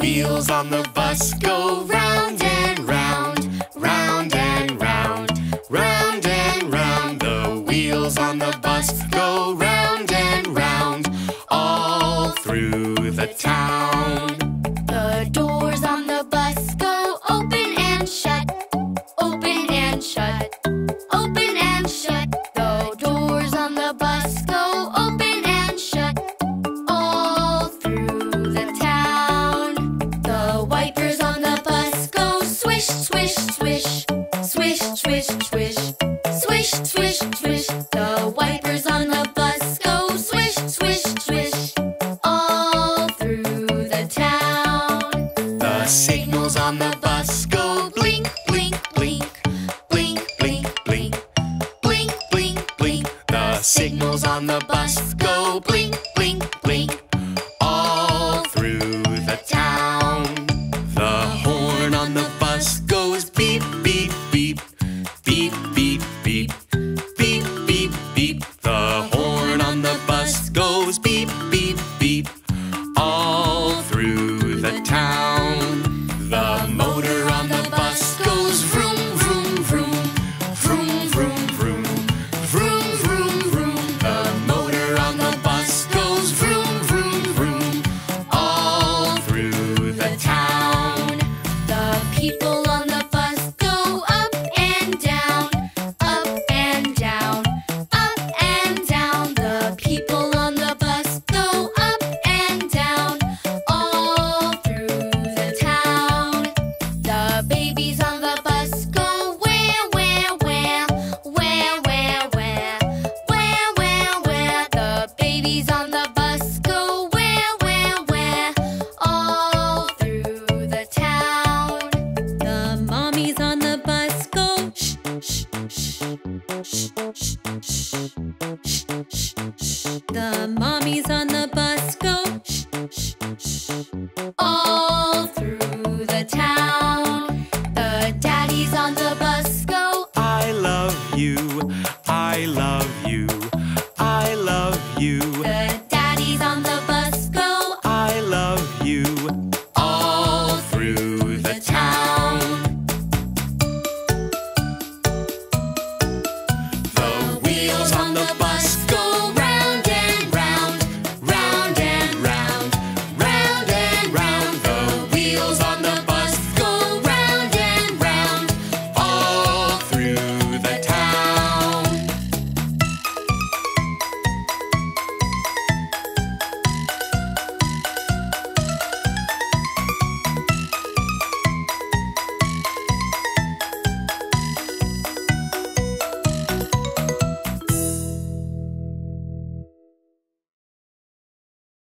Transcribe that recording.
wheels on the bus go round and round, round and round, round and round. The wheels on the bus go round and round, all through the town. The doors on the bus go open and shut, open and shut, open and shut. The doors on the bus go open and shut, all through the town. The wipers on the bus go swish, swish, swish, swish, swish, swish, swish, swish, swish. The wipers on the bus go swish, swish, swish, all through the town. The signals on the bus go blink, blink, blink, blink, blink, blink, blink, blink, blink. The signals on the bus go blink, blink, blink, all through the town. The horn on the bus goes beep, beep, beep, beep, beep, beep, beep, beep, beep. The horn on the bus goes beep, beep, beep, all through the town. The motor on the bus goes vroom, vroom, vroom, vroom, vroom, vroom, vroom, vroom, vroom. The motor on the bus goes vroom, vroom, vroom, all through the town. The people on the bus go up and down, up and down, up and down. The people on the bus go up and down, all through the town. The babies on the bus go where, where, where, where, where, where, where, where, where. The babies on the bus go where, where, all through the town. The mommies on the bus go shh, shh, shh, shh, shh, shh, shh, shh, shh. The mommies on the bus go shh, shh, shh, all through